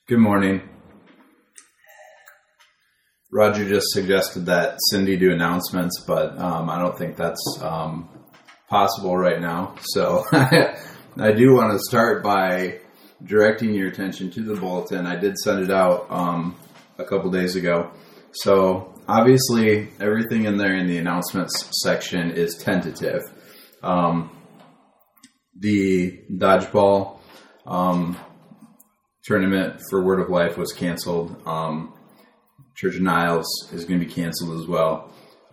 Good morning. Roger just suggested that Cindy do announcements, but I don't think that's possible right now. So I do want to start by directing your attention to the bulletin. I did send it out a couple days ago. So obviously everything in there in the announcements section is tentative. The dodgeball tournament for Word of Life was canceled. Church of Niles is going to be canceled as well.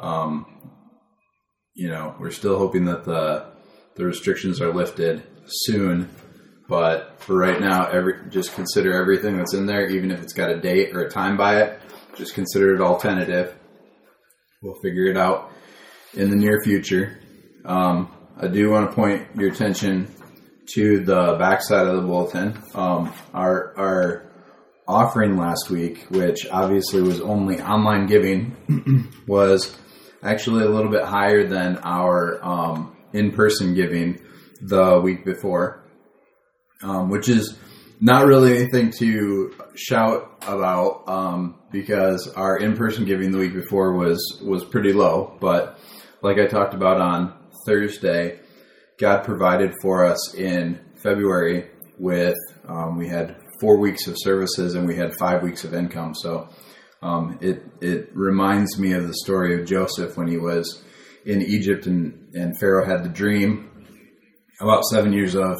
We're still hoping that the restrictions are lifted soon, but for right now, just consider everything that's in there, even if it's got a date or a time by it, just consider it all tentative. We'll figure it out in the near future. I do want to point your attention to the backside of the bulletin. Our offering last week, which obviously was only online giving, was actually a little bit higher than our in-person giving the week before, which is not really anything to shout about because our in-person giving the week before was pretty low. But like I talked about on Thursday, God provided for us in February with, we had 4 weeks of services and we had 5 weeks of income. So it reminds me of the story of Joseph when he was in Egypt and Pharaoh had the dream about 7 years of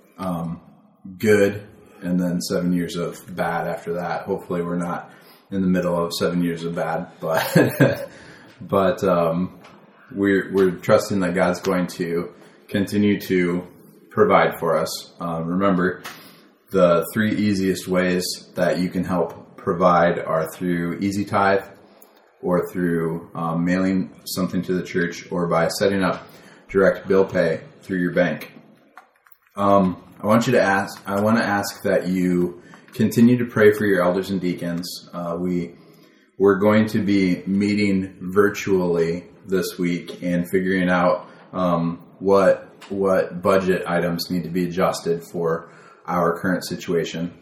good and then 7 years of bad after that. Hopefully we're not in the middle of 7 years of bad, but we're trusting that God's going to continue to provide for us. Remember, the 3 easiest ways that you can help provide are through Easy Tithe, or through mailing something to the church, or by setting up direct bill pay through your bank. I want to ask that you continue to pray for your elders and deacons. We're going to be meeting virtually this week and figuring out what budget items need to be adjusted for our current situation.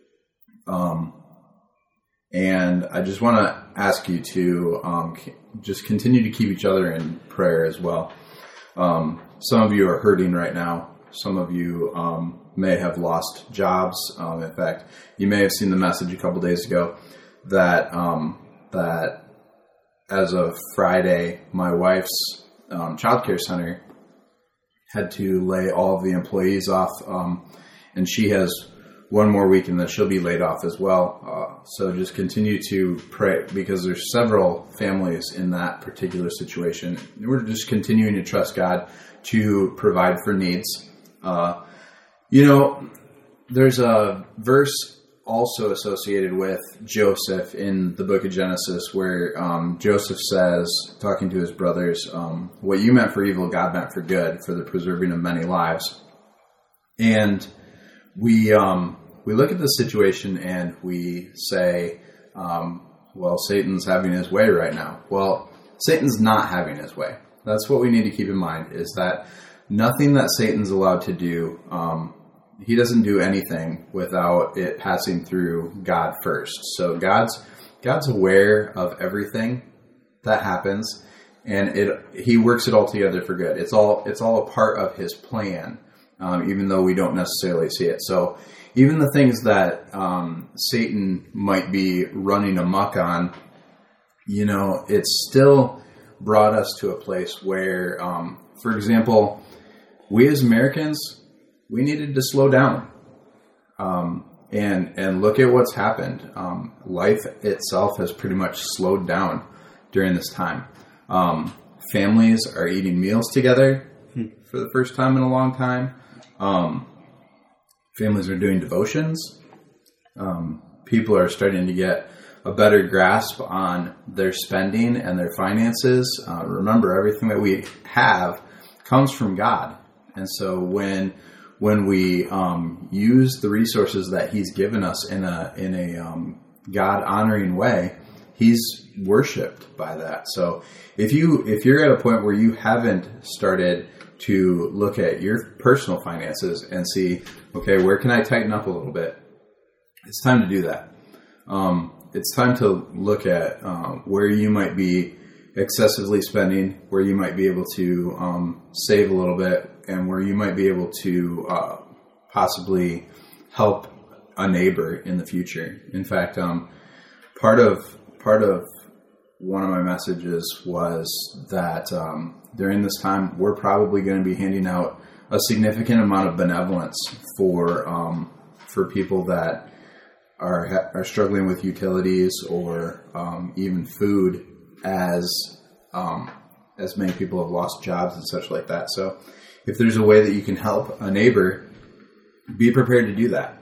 And I just want to ask you to just continue to keep each other in prayer as well. Some of you are hurting right now. Some of you may have lost jobs. In fact, you may have seen the message a couple days ago that as of Friday, my wife's childcare center had to lay all of the employees off, and she has 1 more week and then she'll be laid off as well. So just continue to pray, because there's several families in that particular situation. We're just continuing to trust God to provide for needs. There's a verse also associated with Joseph in the book of Genesis where Joseph says, talking to his brothers, what you meant for evil, God meant for good, for the preserving of many lives. And we look at the situation and we say, Satan's having his way right now. Well, Satan's not having his way. That's what we need to keep in mind, is that nothing that Satan's allowed to do, he doesn't do anything without it passing through God first. So God's aware of everything that happens, and he works it all together for good. It's all a part of his plan, even though we don't necessarily see it. So even the things that Satan might be running amok on, it's still brought us to a place where, for example, we as Americans, we needed to slow down and look at what's happened. Life itself has pretty much slowed down during this time. Families are eating meals together for the first time in a long time. Families are doing devotions. People are starting to get a better grasp on their spending and their finances. Remember, everything that we have comes from God. And so when we use the resources that He's given us in a God-honoring way, He's worshipped by that. So if you're at a point where you haven't started to look at your personal finances and see, okay, where can I tighten up a little bit? it's time to do that. It's time to look at where you might be excessively spending, where you might be able to save a little bit, and where you might be able to possibly help a neighbor in the future. In fact, part of one of my messages was that during this time, we're probably going to be handing out a significant amount of benevolence for people that are struggling with utilities or even food, as many people have lost jobs and such like that. So if there's a way that you can help a neighbor, be prepared to do that.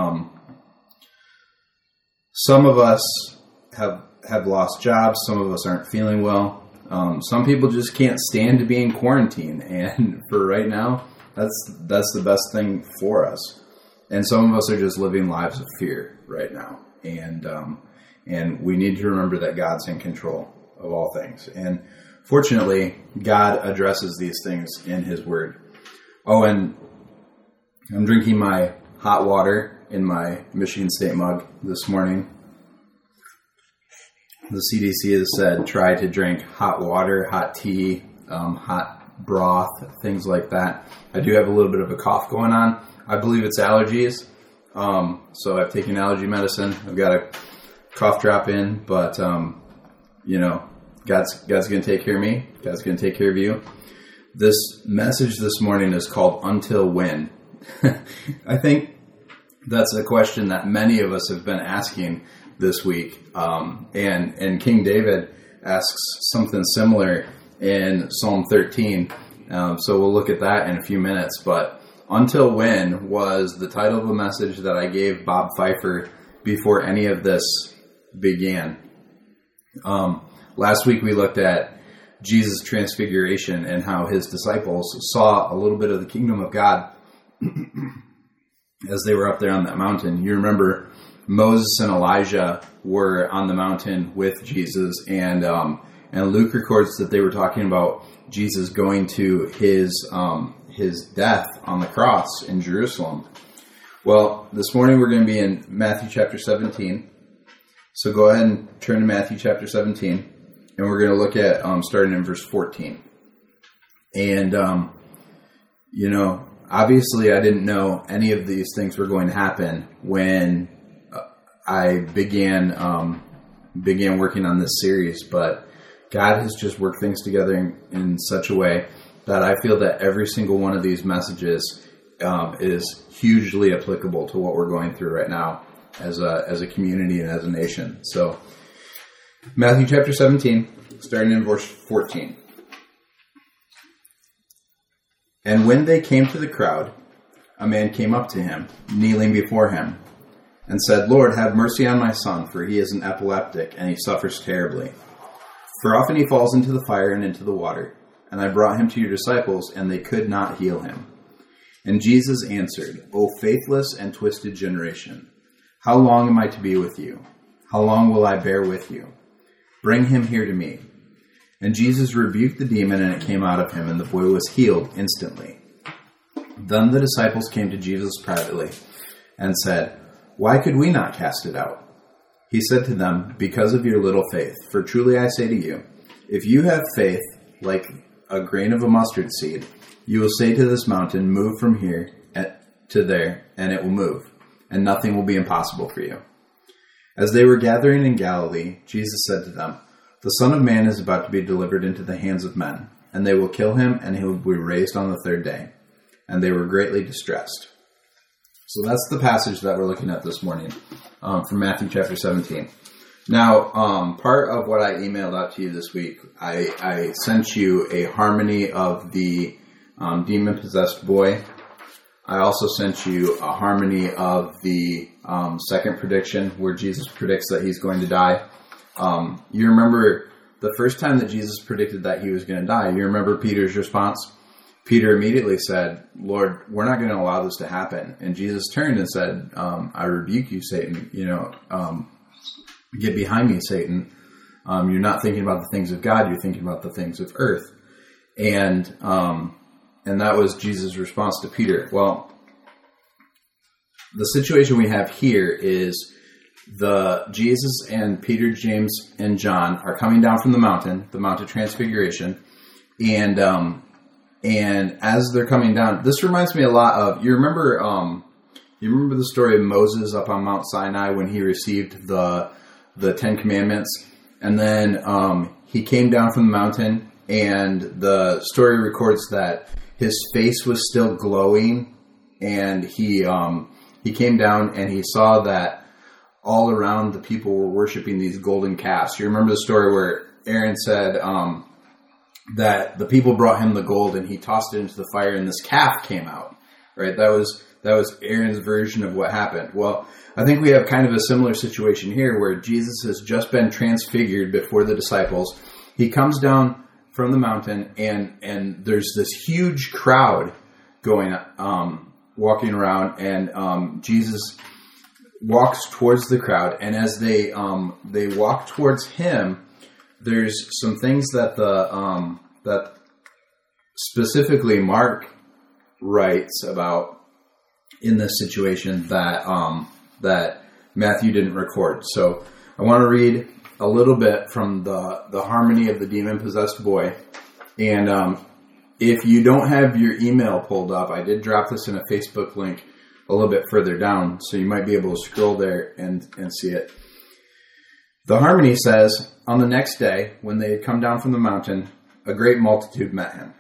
Some of us have lost jobs. Some of us aren't feeling well. Some people just can't stand to be in quarantine, and for right now, that's the best thing for us. And some of us are just living lives of fear right now, and we need to remember that God's in control of all things. And fortunately, God addresses these things in His Word. Oh, and I'm drinking my hot water in my Michigan State mug this morning. The CDC has said try to drink hot water, hot tea, hot broth, things like that. I do have a little bit of a cough going on. I believe it's allergies. So I've taken allergy medicine. I've got a cough drop in, but God's going to take care of me. God's going to take care of you. This message this morning is called Until When? I think that's a question that many of us have been asking this week. And King David asks something similar in Psalm 13. So we'll look at that in a few minutes. But Until When was the title of a message that I gave Bob Pfeiffer before any of this began. Last week we looked at Jesus' transfiguration and how his disciples saw a little bit of the kingdom of God as they were up there on that mountain. You remember Moses and Elijah were on the mountain with Jesus, and Luke records that they were talking about Jesus going to his death on the cross in Jerusalem. Well, this morning we're going to be in Matthew chapter 17. So go ahead and turn to Matthew chapter 17. And we're going to look at starting in verse 14. And, obviously I didn't know any of these things were going to happen when I began working on this series. But God has just worked things together in such a way that I feel that every single one of these messages is hugely applicable to what we're going through right now as a community and as a nation. So Matthew chapter 17, starting in verse 14. And when they came to the crowd, a man came up to him, kneeling before him, and said, Lord, have mercy on my son, for he is an epileptic, and he suffers terribly. For often he falls into the fire and into the water. And I brought him to your disciples, and they could not heal him. And Jesus answered, O faithless and twisted generation, how long am I to be with you? How long will I bear with you? Bring him here to me. And Jesus rebuked the demon, and it came out of him, and the boy was healed instantly. Then the disciples came to Jesus privately and said, Why could we not cast it out? He said to them, Because of your little faith. For truly I say to you, if you have faith like a grain of a mustard seed, you will say to this mountain, Move from here to there, and it will move, and nothing will be impossible for you. As they were gathering in Galilee, Jesus said to them, The Son of Man is about to be delivered into the hands of men, and they will kill him, and he will be raised on the third day. And they were greatly distressed. So that's the passage that we're looking at this morning from Matthew chapter 17. Now, part of what I emailed out to you this week, I sent you a harmony of the demon-possessed boy. I also sent you a harmony of the second prediction where Jesus predicts that he's going to die. You remember the first time that Jesus predicted that he was going to die, you remember Peter's response? Peter immediately said, Lord, we're not going to allow this to happen. And Jesus turned and said, I rebuke you, Satan. Get behind me, Satan. You're not thinking about the things of God. You're thinking about the things of earth. And that was Jesus' response to Peter. Well, the situation we have here is Jesus and Peter, James, and John are coming down from the Mount of Transfiguration, and as they're coming down, this reminds me a lot of, you remember the story of Moses up on Mount Sinai when he received the Ten Commandments, and then he came down from the mountain, and the story records that his face was still glowing, and he came down and he saw that all around the people were worshiping these golden calves. You remember the story where Aaron said that the people brought him the gold and he tossed it into the fire and this calf came out, right? That was Aaron's version of what happened. Well, I think we have kind of a similar situation here where Jesus has just been transfigured before the disciples. He comes down from the mountain and there's this huge crowd going, walking around, and Jesus walks towards the crowd, and as they walk towards him, there's some things that that specifically Mark writes about in this situation that Matthew didn't record. So I want to read a little bit from the Harmony of the Demon-Possessed Boy, and if you don't have your email pulled up, I did drop this in a Facebook link a little bit further down, so you might be able to scroll there and see it. The Harmony says, on the next day, when they had come down from the mountain, a great multitude met him.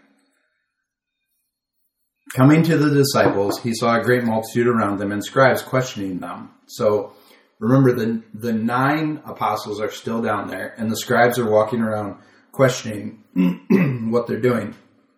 Coming to the disciples, he saw a great multitude around them and scribes questioning them. So remember, the 9 apostles are still down there, and the scribes are walking around questioning what they're doing.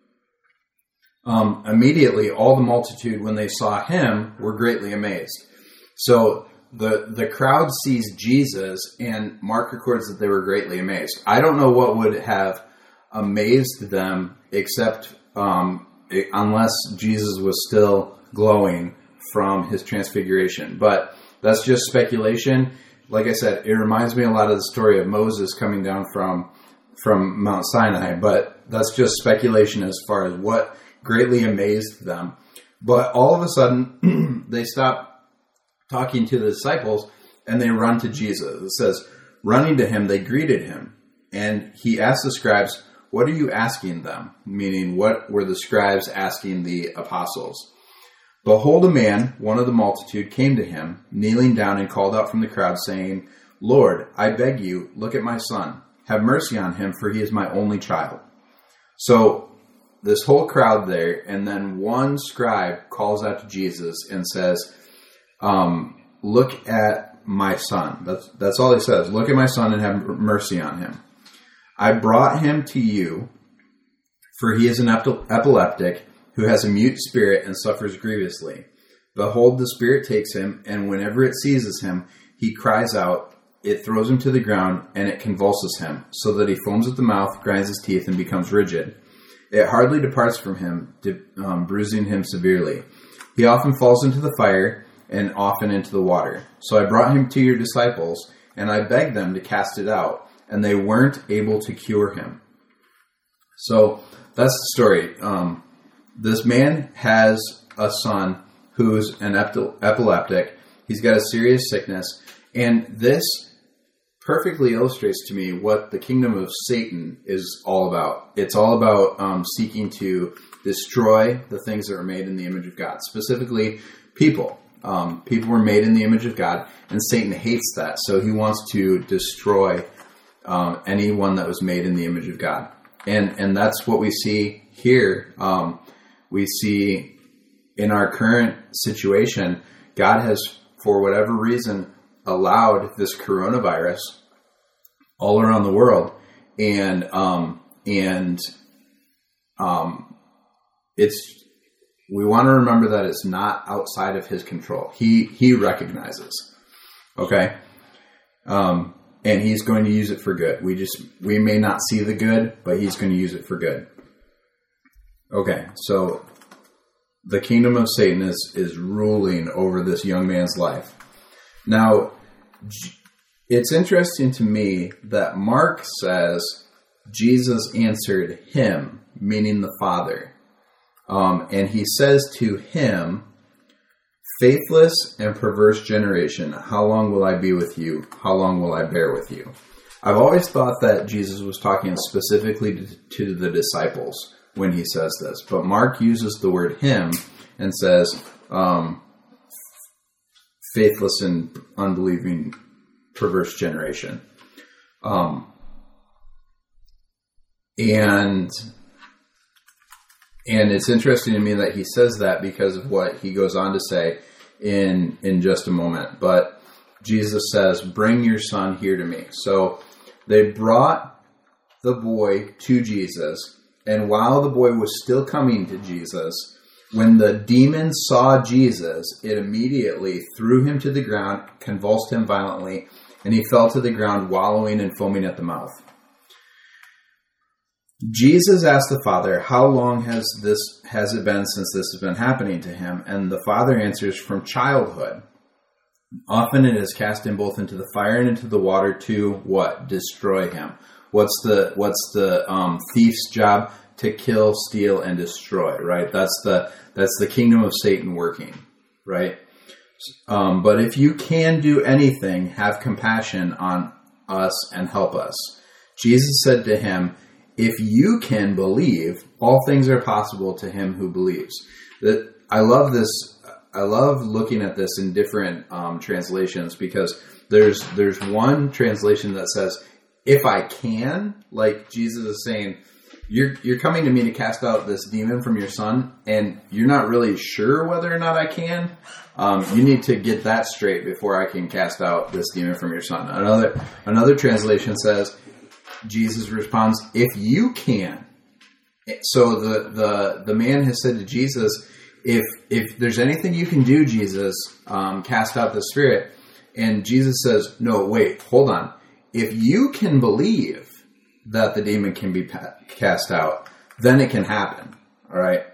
Immediately, all the multitude, when they saw him, were greatly amazed. So the crowd sees Jesus, and Mark records that they were greatly amazed. I don't know what would have amazed them, except unless Jesus was still glowing from his transfiguration. But that's just speculation. Like I said, it reminds me a lot of the story of Moses coming down from Mount Sinai, but that's just speculation as far as what greatly amazed them. But all of a sudden, they stop talking to the disciples and they run to Jesus. It says, running to him, they greeted him. And he asked the scribes, what are you asking them? Meaning, what were the scribes asking the apostles? Behold, a man, one of the multitude, came to him, kneeling down and called out from the crowd, saying, Lord, I beg you, look at my son. Have mercy on him, for he is my only child. So this whole crowd there, and then one scribe calls out to Jesus and says, look at my son. That's all he says. Look at my son and have mercy on him. I brought him to you, for he is an epileptic who has a mute spirit and suffers grievously. Behold, the spirit takes him, and whenever it seizes him, he cries out, it throws him to the ground, and it convulses him, so that he foams at the mouth, grinds his teeth, and becomes rigid. It hardly departs from him, bruising him severely. He often falls into the fire, and often into the water. So I brought him to your disciples, and I begged them to cast it out, and they weren't able to cure him. So that's the story. This man has a son who's an epileptic. He's got a serious sickness, and this perfectly illustrates to me what the kingdom of Satan is all about. It's all about seeking to destroy the things that are made in the image of God, specifically people. People were made in the image of God, and Satan hates that, so he wants to destroy anyone that was made in the image of God. And that's what we see here. We see in our current situation, God has, for whatever reason, allowed this coronavirus all around the world, and it's, we want to remember that it's not outside of his control. He recognizes, okay, and he's going to use it for good. We may not see the good, but he's going to use it for good. Okay, so the kingdom of Satan is ruling over this young man's life. Now, it's interesting to me that Mark says Jesus answered him, meaning the Father. And he says to him, faithless and perverse generation, how long will I be with you? How long will I bear with you? I've always thought that Jesus was talking specifically to the disciples when he says this, but Mark uses the word him and says, faithless and unbelieving perverse generation. And it's interesting to me that he says that because of what he goes on to say in just a moment. But Jesus says, bring your son here to me. So they brought the boy to Jesus. And while the boy was still coming to Jesus, when the demon saw Jesus, it immediately threw him to the ground, convulsed him violently, and he fell to the ground, wallowing and foaming at the mouth. Jesus asked the father, how long has it been since this has been happening to him? And the father answers, from childhood. Often it is cast him both into the fire and into the water to what? Destroy him. What's the thief's job? To kill, steal, and destroy, right? That's the kingdom of Satan working, right? But if you can do anything, have compassion on us and help us. Jesus said to him, if you can believe, all things are possible to him who believes. I love this. I love looking at this in different translations, because there's one translation that says, if I can, like Jesus is saying, you're coming to me to cast out this demon from your son, and you're not really sure whether or not I can. You need to get that straight before I can cast out this demon from your son. Another translation says, Jesus responds, if you can. So the man has said to Jesus, if there's anything you can do, Jesus, cast out the spirit. And Jesus says, no, wait, hold on. If you can believe that the demon can be cast out, then it can happen. All right.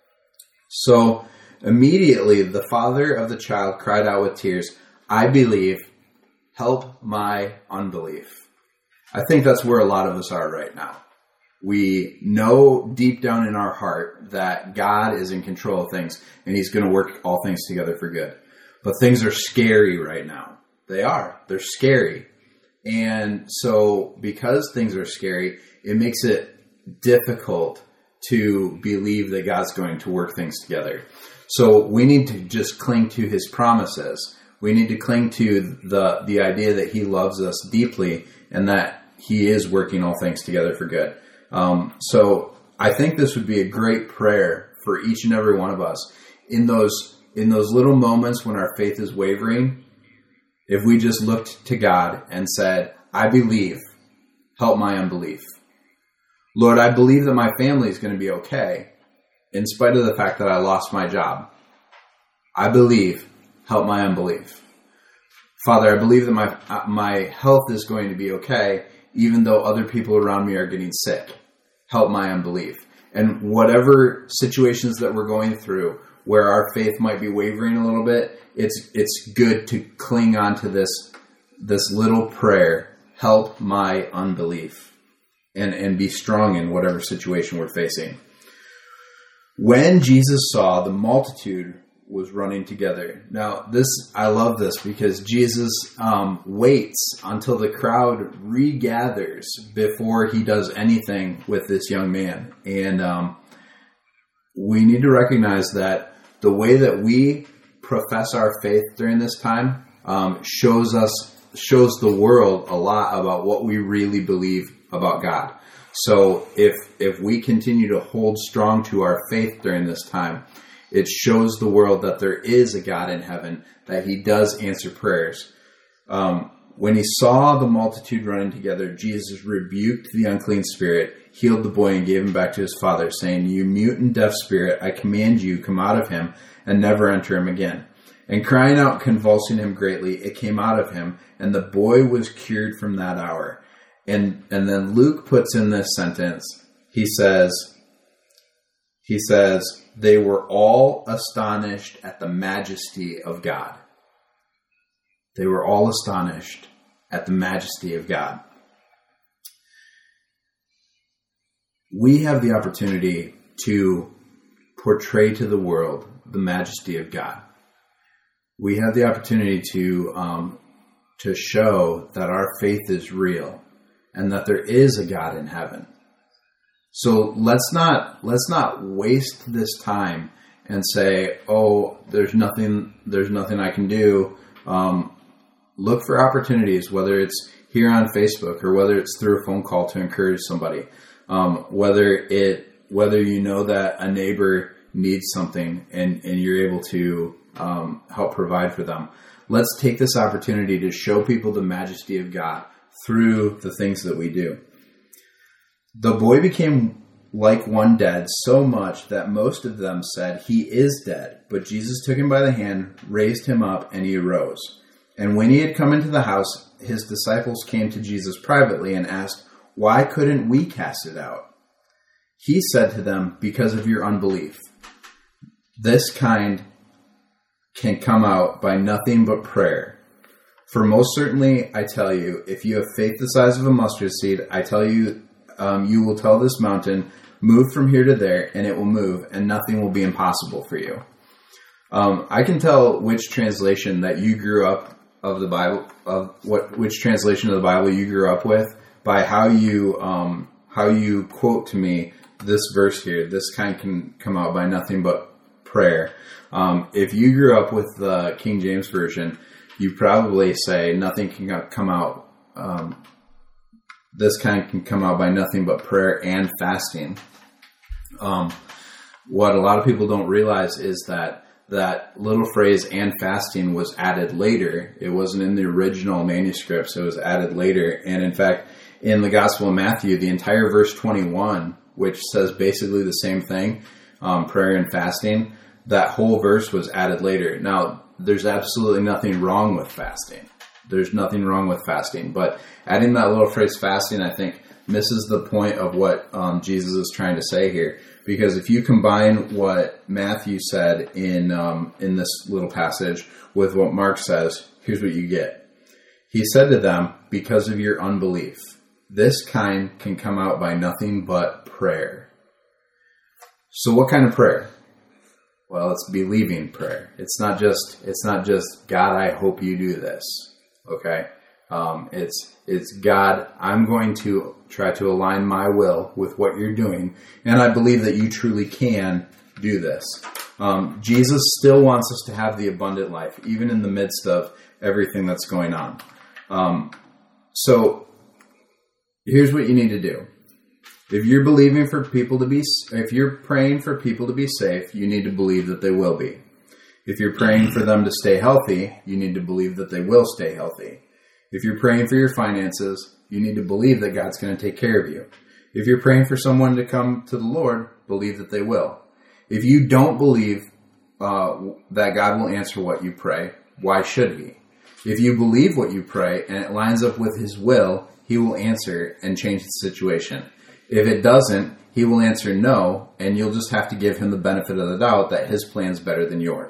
So immediately the father of the child cried out with tears, I believe, help my unbelief. I think that's where a lot of us are right now. We know deep down in our heart that God is in control of things and he's going to work all things together for good. But things are scary right now. They are. They're scary. And so because things are scary, it makes it difficult to believe that God's going to work things together. So we need to just cling to his promises. We need to cling to the idea that he loves us deeply and that he is working all things together for good. So I think this would be a great prayer for each and every one of us in those little moments when our faith is wavering. If we just looked to God and said, I believe, help my unbelief. Lord, I believe that my family is going to be okay in spite of the fact that I lost my job. I believe, help my unbelief. Father, I believe that my health is going to be okay even though other people around me are getting sick. Help my unbelief. And whatever situations that we're going through where our faith might be wavering a little bit, it's good to cling on to this little prayer, help my unbelief, and be strong in whatever situation we're facing. When Jesus saw the multitude was running together. Now, I love this because Jesus waits until the crowd regathers before he does anything with this young man. And we need to recognize that the way that we profess our faith during this time shows the world a lot about what we really believe about God. So if we continue to hold strong to our faith during this time, it shows the world that there is a God in heaven, that he does answer prayers. When he saw the multitude running together, Jesus rebuked the unclean spirit, healed the boy, and gave him back to his father, saying, You mute and deaf spirit, I command you, come out of him, and never enter him again. And crying out, convulsing him greatly, it came out of him, and the boy was cured from that hour. And then Luke puts in this sentence, he says, they were all astonished at the majesty of God. They were all astonished at the majesty of God. We have the opportunity to portray to the world the majesty of God. we have the opportunity to show that our faith is real and that there is a God in heaven. So let's not waste this time and say, "Oh, there's nothing I can do." Look for opportunities, whether it's here on Facebook or whether it's through a phone call to encourage somebody, whether you know that a neighbor needs something and you're able to help provide for them. Let's take this opportunity to show people the majesty of God through the things that we do. The boy became like one dead, so much that most of them said, "He is dead." But Jesus took him by the hand, raised him up, and he arose. And when he had come into the house, his disciples came to Jesus privately and asked, "Why couldn't we cast it out?" He said to them, "Because of your unbelief. This kind can come out by nothing but prayer. For most certainly, I tell you, if you have faith the size of a mustard seed, I tell you, you will tell this mountain, 'Move from here to there,' and it will move, and nothing will be impossible for you." I can tell which translation that you grew up of the Bible, which translation of the Bible you grew up with, by how you quote to me this verse here. This kind can come out by nothing but prayer. If you grew up with the King James Version, you probably say nothing can come out. This kind can come out by nothing but prayer and fasting. What a lot of people don't realize is that little phrase "and fasting" was added later. It wasn't in the original manuscripts. It was added later. And in fact, in the Gospel of Matthew, the entire verse 21, which says basically the same thing, prayer and fasting, that whole verse was added later. Now, there's absolutely nothing wrong with fasting. There's nothing wrong with fasting. But adding that little phrase "fasting," I think, misses the point of what Jesus is trying to say here. Because if you combine what Matthew said in this little passage with what Mark says, here's what you get. He said to them, "Because of your unbelief, this kind can come out by nothing but prayer." So what kind of prayer? Well, it's believing prayer. It's not just "God, I hope you do this." Okay? It's "God, I'm going to try to align my will with what you're doing, and I believe that you truly can do this." Jesus still wants us to have the abundant life, even in the midst of everything that's going on. So here's what you need to do. If you're if you're praying for people to be safe, you need to believe that they will be. If you're praying for them to stay healthy, you need to believe that they will stay healthy. If you're praying for your finances, you need to believe that God's going to take care of you. If you're praying for someone to come to the Lord, believe that they will. If you don't believe that God will answer what you pray, why should He? If you believe what you pray and it lines up with His will, He will answer and change the situation. If it doesn't, He will answer no, and you'll just have to give Him the benefit of the doubt that His plan's better than yours.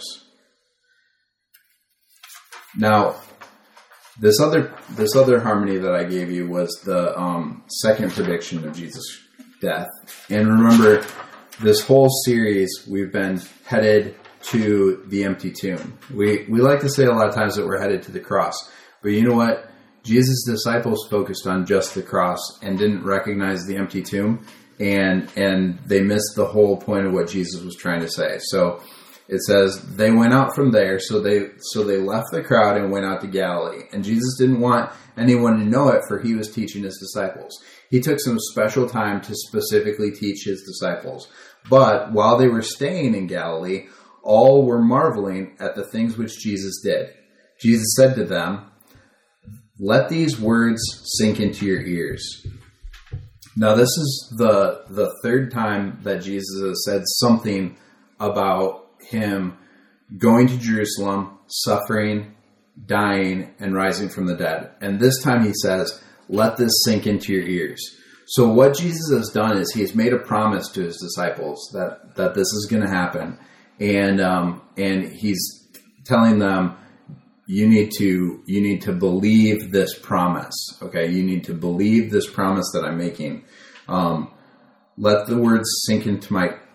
Now, this other harmony that I gave you was the second prediction of Jesus' death. And remember, this whole series, we've been headed to the empty tomb. We like to say a lot of times that we're headed to the cross. But you know what? Jesus' disciples focused on just the cross and didn't recognize the empty tomb. And they missed the whole point of what Jesus was trying to say. So it says, they went out from there, so they left the crowd and went out to Galilee. And Jesus didn't want anyone to know it, for He was teaching His disciples. He took some special time to specifically teach His disciples. But while they were staying in Galilee, all were marveling at the things which Jesus did. Jesus said to them, "Let these words sink into your ears." Now, this is the third time that Jesus has said something about Him going to Jerusalem, suffering, dying, and rising from the dead. And this time He says, "Let this sink into your ears." So what Jesus has done is He has made a promise to His disciples that this is going to happen. And He's telling them, you need to believe this promise. Okay, you need to believe this promise that I'm making. Let the words sink into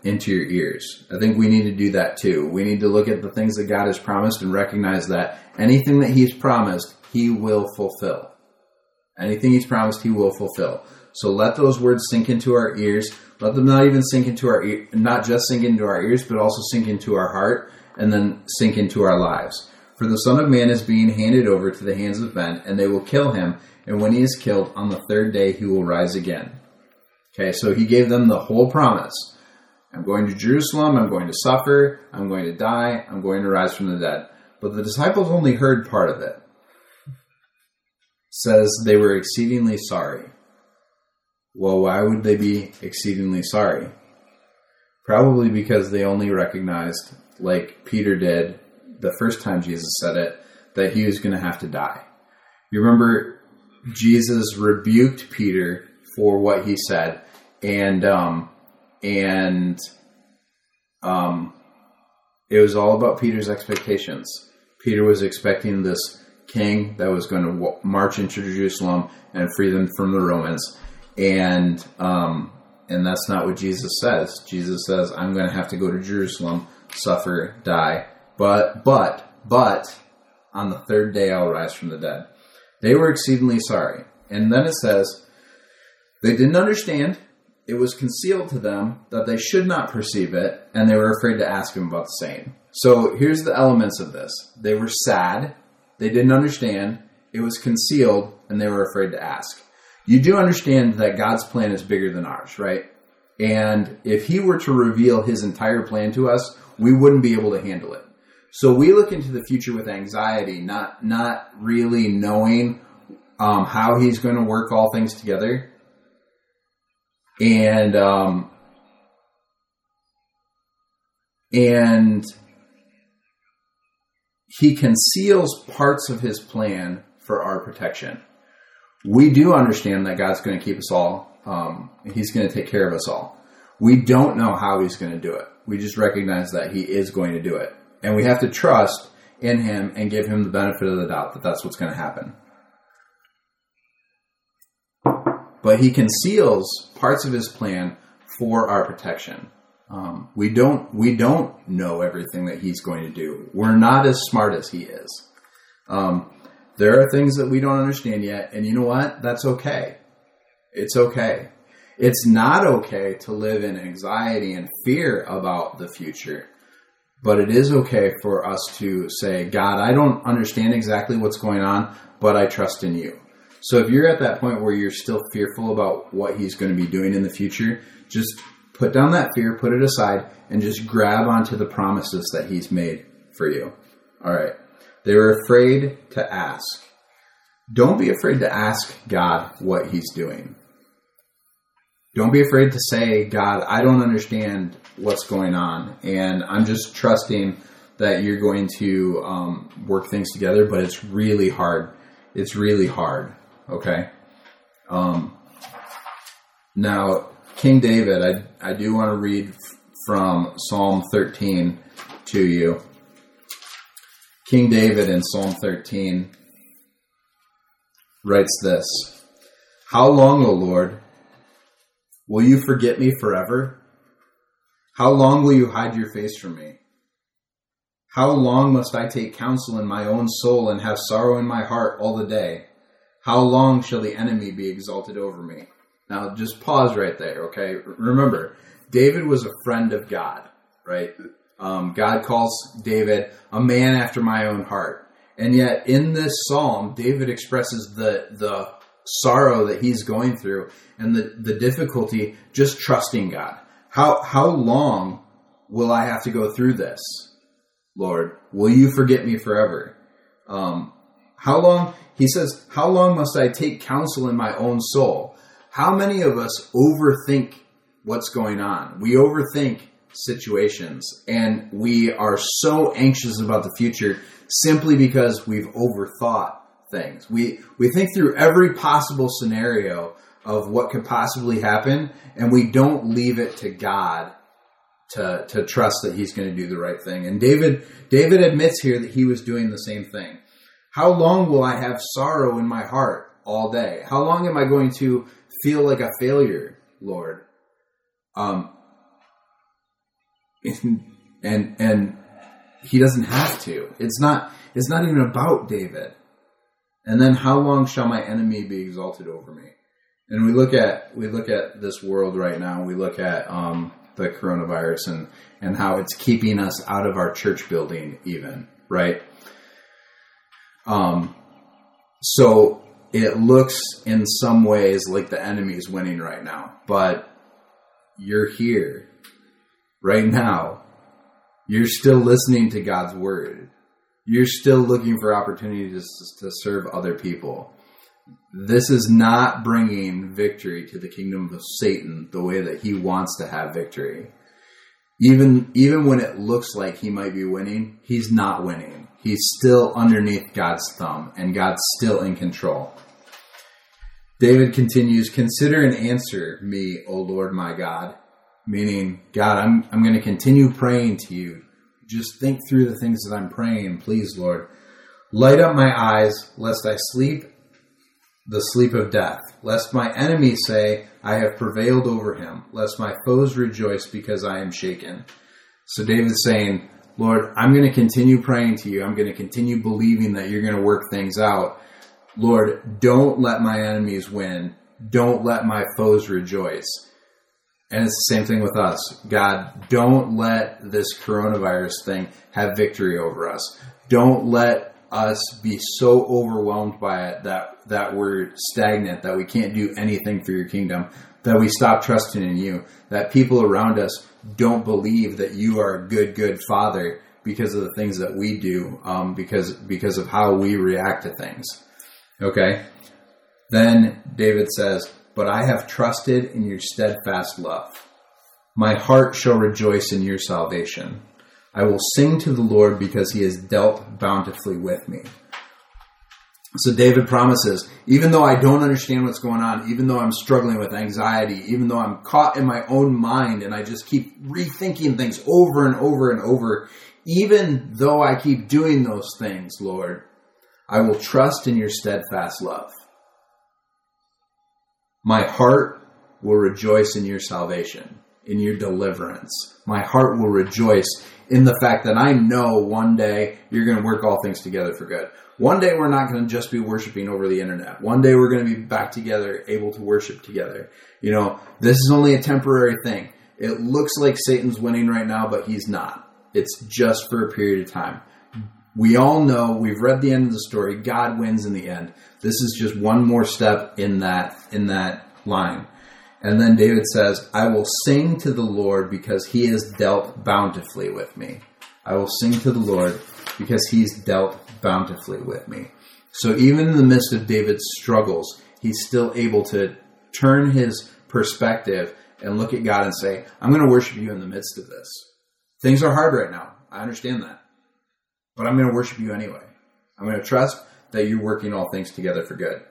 into your ears. I think we need to do that too. We need to look at the things that God has promised and recognize that anything that He's promised, He will fulfill. Anything He's promised, He will fulfill. So let those words sink into our ears. Let them not even sink into our ear, not just sink into our ears, but also sink into our heart and then sink into our lives. For the Son of Man is being handed over to the hands of men, and they will kill Him. And when He is killed, on the third day He will rise again. Okay, so He gave them the whole promise. I'm going to Jerusalem, I'm going to suffer, I'm going to die, I'm going to rise from the dead. But the disciples only heard part of it. It says they were exceedingly sorry. Well, why would they be exceedingly sorry? Probably because they only recognized, like Peter did the first time Jesus said it, that he was going to have to die. You remember Jesus rebuked Peter for what he said, and it was all about Peter's expectations. Peter was expecting this king that was going to march into Jerusalem and free them from the Romans, and that's not what Jesus says. Jesus says, "I'm going to have to go to Jerusalem, suffer, die, but on the third day I'll rise from the dead." They were exceedingly sorry, and then it says they didn't understand. It was concealed to them that they should not perceive it, and they were afraid to ask Him about the same. So here's the elements of this. They were sad. They didn't understand. It was concealed, and they were afraid to ask. You do understand that God's plan is bigger than ours, right? And if He were to reveal His entire plan to us, we wouldn't be able to handle it. So we look into the future with anxiety, not really knowing how He's going to work all things together. And He conceals parts of His plan for our protection. We do understand that God's going to keep us all. He's going to take care of us all. We don't know how He's going to do it. We just recognize that He is going to do it. And we have to trust in Him and give Him the benefit of the doubt that that's what's going to happen. But He conceals parts of His plan for our protection. We don't know everything that He's going to do. We're not as smart as He is. There are things that we don't understand yet, and you know what? That's okay. It's okay. It's not okay to live in anxiety and fear about the future, but it is okay for us to say, God, I don't understand exactly what's going on, but I trust in You. So if you're at that point where you're still fearful about what He's going to be doing in the future, just put down that fear, put it aside, and just grab onto the promises that He's made for you. All right. They were afraid to ask. Don't be afraid to ask God what He's doing. Don't be afraid to say, God, I don't understand what's going on, and I'm just trusting that You're going to work things together, but it's really hard. It's really hard. Okay. Now, King David, I do want to read from Psalm 13 to you. King David in Psalm 13 writes this: "How long, O Lord, will You forget me forever? How long will You hide Your face from me? How long must I take counsel in my own soul and have sorrow in my heart all the day? How long shall the enemy be exalted over me?" Now, just pause right there, okay? Remember, David was a friend of God, right? God calls David a man after my own heart. And yet, in this psalm, David expresses the sorrow that he's going through and the difficulty just trusting God. How long will I have to go through this, Lord? Will You forget me forever? How long? He says, how long must I take counsel in my own soul? How many of us overthink what's going on? We overthink situations, and we are so anxious about the future simply because we've overthought things. We think through every possible scenario of what could possibly happen, and we don't leave it to God to trust that He's going to do the right thing. And David admits here that he was doing the same thing. How long will I have sorrow in my heart all day? How long am I going to feel like a failure, Lord? And he doesn't have to. It's not even about David. And then, how long shall my enemy be exalted over me? And we look at this world right now. We look at the coronavirus and how it's keeping us out of our church building, even, right? So it looks in some ways like the enemy is winning right now, but you're here right now. You're still listening to God's word. You're still looking for opportunities to serve other people. This is not bringing victory to the kingdom of Satan the way that he wants to have victory. Even when it looks like he might be winning, he's not winning. He's still underneath God's thumb, and God's still in control. David continues, "Consider and answer me, O Lord my God." Meaning, God, I'm going to continue praying to you. Just think through the things that I'm praying, please, Lord. Light up my eyes, lest I sleep the sleep of death. Lest my enemies say, I have prevailed over him. Lest my foes rejoice because I am shaken. So David's saying, Lord, I'm going to continue praying to you. I'm going to continue believing that you're going to work things out. Lord, don't let my enemies win. Don't let my foes rejoice. And it's the same thing with us. God, don't let this coronavirus thing have victory over us. Don't let us be so overwhelmed by it that we're stagnant, that we can't do anything for your kingdom, that we stop trusting in you, that people around us don't believe that you are a good Father because of the things that we do, because of how we react to things. Okay? Then David says, but I have trusted in your steadfast love. My heart shall rejoice in your salvation. I will sing to the Lord because he has dealt bountifully with me. So David promises, even though I don't understand what's going on, even though I'm struggling with anxiety, even though I'm caught in my own mind and I just keep rethinking things over and over and over, even though I keep doing those things, Lord, I will trust in your steadfast love. My heart will rejoice in your salvation, in your deliverance. My heart will rejoice in the fact that I know one day you're going to work all things together for good. One day we're not going to just be worshiping over the internet. One day we're going to be back together, able to worship together. You know, this is only a temporary thing. It looks like Satan's winning right now, but he's not. It's just for a period of time. We all know, we've read the end of the story, God wins in the end. This is just one more step in that line. And then David says, I will sing to the Lord because he has dealt bountifully with me. I will sing to the Lord because he's dealt bountifully with me. So even in the midst of David's struggles, he's still able to turn his perspective and look at God and say, I'm going to worship you in the midst of this. Things are hard right now. I understand that. But I'm going to worship you anyway. I'm going to trust that you're working all things together for good.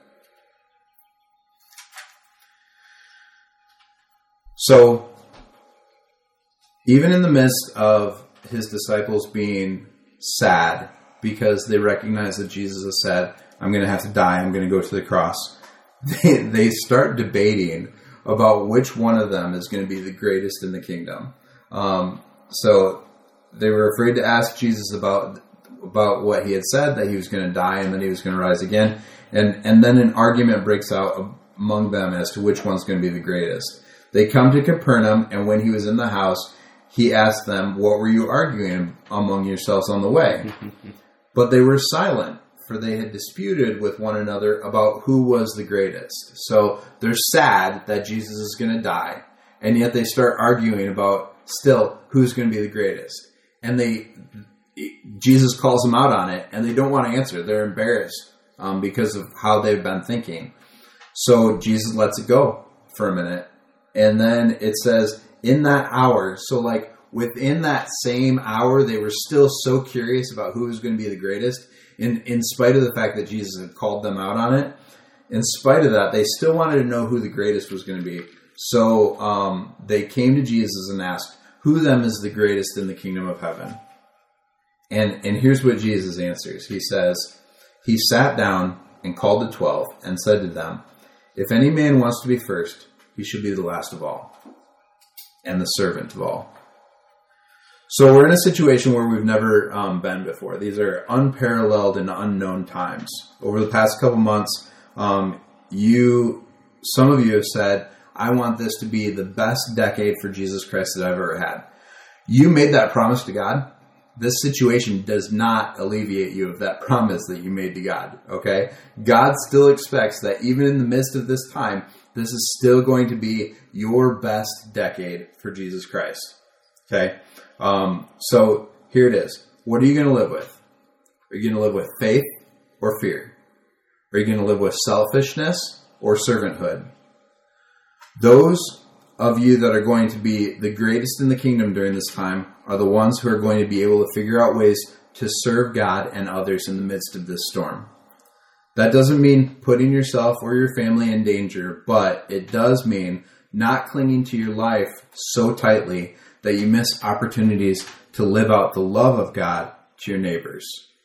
So, even in the midst of his disciples being sad because they recognize that Jesus has said, I'm going to have to die, I'm going to go to the cross, they start debating about which one of them is going to be the greatest in the kingdom. So, they were afraid to ask Jesus about what he had said, that he was going to die and then he was going to rise again. And then an argument breaks out among them as to which one's going to be the greatest. They come to Capernaum, and when he was in the house, he asked them, what were you arguing among yourselves on the way? But they were silent, for they had disputed with one another about who was the greatest. So they're sad that Jesus is going to die, and yet they start arguing about still who's going to be the greatest. And Jesus calls them out on it, and they don't want to answer. They're embarrassed because of how they've been thinking. So Jesus lets it go for a minute. And then it says, in that hour, so like within that same hour, they were still so curious about who was going to be the greatest. In spite of the fact that Jesus had called them out on it, in spite of that, they still wanted to know who the greatest was going to be. So they came to Jesus and asked, who of them is the greatest in the kingdom of heaven? And here's what Jesus answers. He says, he sat down and called the 12 and said to them, if any man wants to be first, he should be the last of all and the servant of all. So we're in a situation where we've never been before. These are unparalleled and unknown times. Over the past couple months, some of you have said, I want this to be the best decade for Jesus Christ that I've ever had. You made that promise to God. This situation does not alleviate you of that promise that you made to God, okay? God still expects that even in the midst of this time, this is still going to be your best decade for Jesus Christ, okay? So here it is. What are you going to live with? Are you going to live with faith or fear? Are you going to live with selfishness or servanthood? Those of you that are going to be the greatest in the kingdom during this time are the ones who are going to be able to figure out ways to serve God and others in the midst of this storm. That doesn't mean putting yourself or your family in danger, but it does mean not clinging to your life so tightly that you miss opportunities to live out the love of God to your neighbors.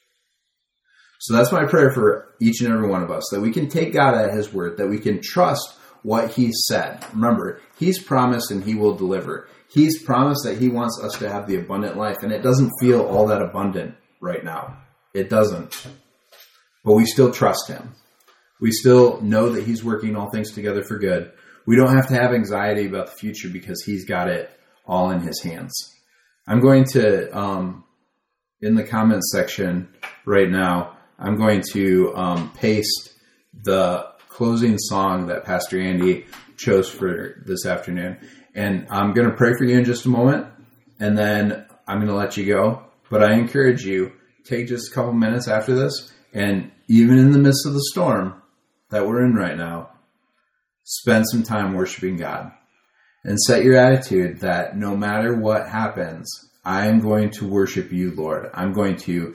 So that's my prayer for each and every one of us, that we can take God at His word, that we can trust what He said. Remember, He's promised and He will deliver. He's promised that He wants us to have the abundant life, and it doesn't feel all that abundant right now. It doesn't. But we still trust Him. We still know that He's working all things together for good. We don't have to have anxiety about the future because He's got it all in His hands. I'm going to, in the comments section right now, I'm going to paste the closing song that Pastor Andy chose for this afternoon. And I'm going to pray for you in just a moment, and then I'm going to let you go. But I encourage you, take just a couple minutes after this, and even in the midst of the storm that we're in right now, spend some time worshiping God. And set your attitude that no matter what happens, I am going to worship you, Lord. I'm going to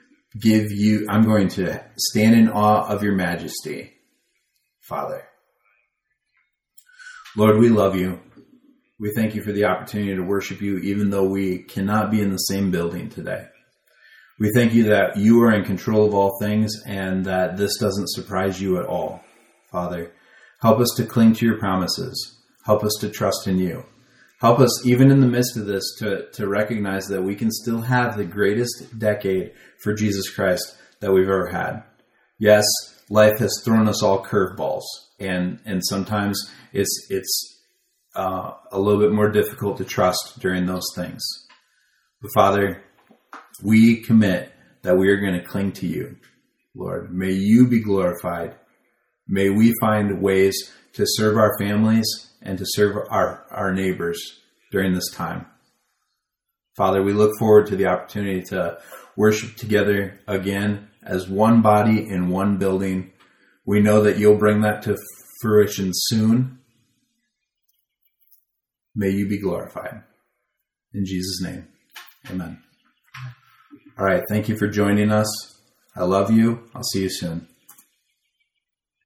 stand in awe of your majesty, Father. Lord, we love you. We thank you for the opportunity to worship you, even though we cannot be in the same building today. We thank you that you are in control of all things and that this doesn't surprise you at all, Father. Help us to cling to your promises. Help us to trust in you. Help us, even in the midst of this, to recognize that we can still have the greatest decade for Jesus Christ that we've ever had. Yes, life has thrown us all curveballs, and sometimes it's a little bit more difficult to trust during those things. But Father, we commit that we are going to cling to you, Lord. May you be glorified. May we find ways to serve our families and to serve our neighbors during this time. Father, we look forward to the opportunity to worship together again as one body in one building. We know that you'll bring that to fruition soon. May you be glorified. In Jesus' name, amen. All right, thank you for joining us. I love you. I'll see you soon.